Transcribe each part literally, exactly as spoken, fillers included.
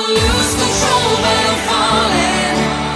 lose control, but I'm falling,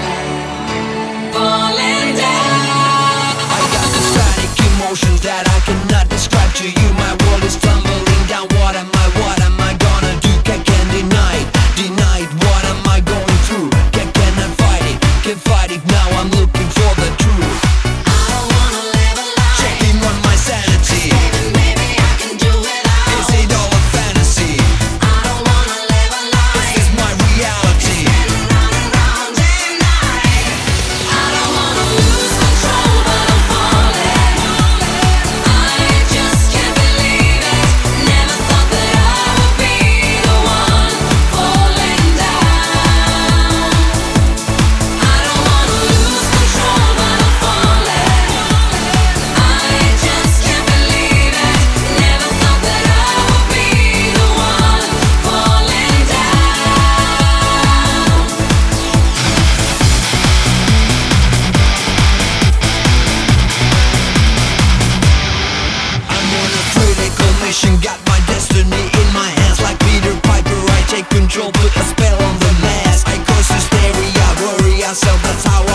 falling down. I got this panic emotions that I cannot describe to you. My world is tumbling down. What am I, what am I gonna do? I can't deny it, deny it. What am I going through? Can, cannot fight it, can't fight it. Now I'm looking for the truth. I don't wanna live a lie. Checking on my sanity. Baby, maybe I can do without. Is it all a fantasy? I don't wanna live a lie. Is this my reality? Standing round and round day and night. I don't wanna lose control, but I'm falling. I just can't believe it. Never thought that I would be the one falling down. I don't wanna lose control, but I'm falling. I just can't believe it. Never thought that I would be the one falling down. I'm on a critical mission, got my destiny in my hands. Like Peter Piper, I take control, put a spell on the mass. I cause hysteria, worry ourselves, that's how